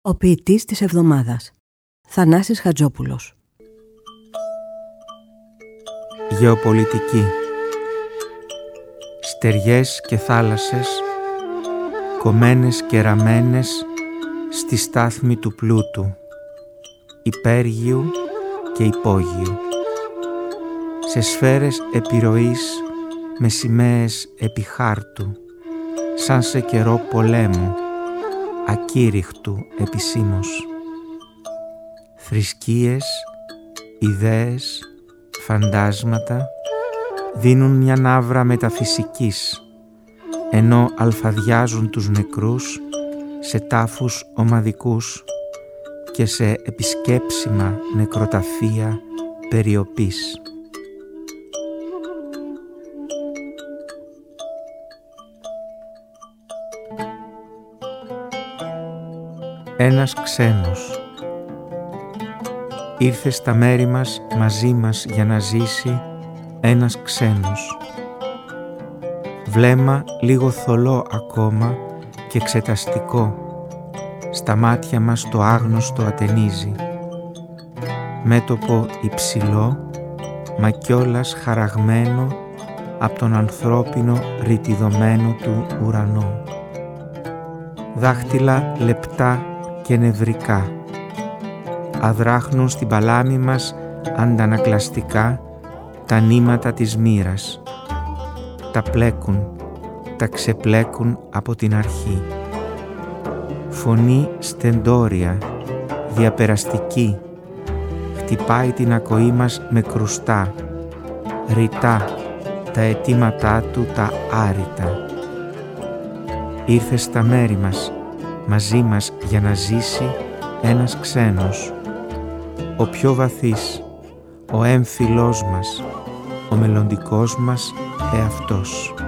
Ο ποιητής της εβδομάδας. Θανάσης Χατζόπουλος. Γεωπολιτική. Στεριές και θάλασσες, κομμένες και ραμμένες στη στάθμη του πλούτου, υπέργειου και υπόγειου. Σε σφαίρες επιρροής με σημαίες επιχάρτου, σαν σε καιρό πολέμου, ακήρυχτου επισήμως. Θρησκείες, ιδέες, φαντάσματα δίνουν μια ναύρα μεταφυσικής, ενώ αλφαδιάζουν τους νεκρούς σε τάφους ομαδικούς και σε επισκέψιμα νεκροταφεία περιοπής. Ένας ξένος ήρθε στα μέρη μας μαζί μας για να ζήσει ένας ξένος. Βλέμμα λίγο θολό ακόμα και εξεταστικό, στα μάτια μας το άγνωστο ατενίζει. Μέτωπο υψηλό, μα κιόλας χαραγμένο από τον ανθρώπινο ρητιδωμένο του ουρανό. Δάχτυλα λεπτά και νευρικά αδράχνουν στην παλάμη μας αντανακλαστικά τα νήματα της μοίρας. Τα πλέκουν, τα ξεπλέκουν από την αρχή. Φωνή στεντόρια, διαπεραστική, χτυπάει την ακοή μας με κρουστά, ρητά τα αιτήματά του τα άρρητα. Ήρθε στα μέρη μας, μαζί μας για να ζήσει ένας ξένος, ο πιο βαθύς, ο έμφυλός μας, ο μελλοντικός μας εαυτός.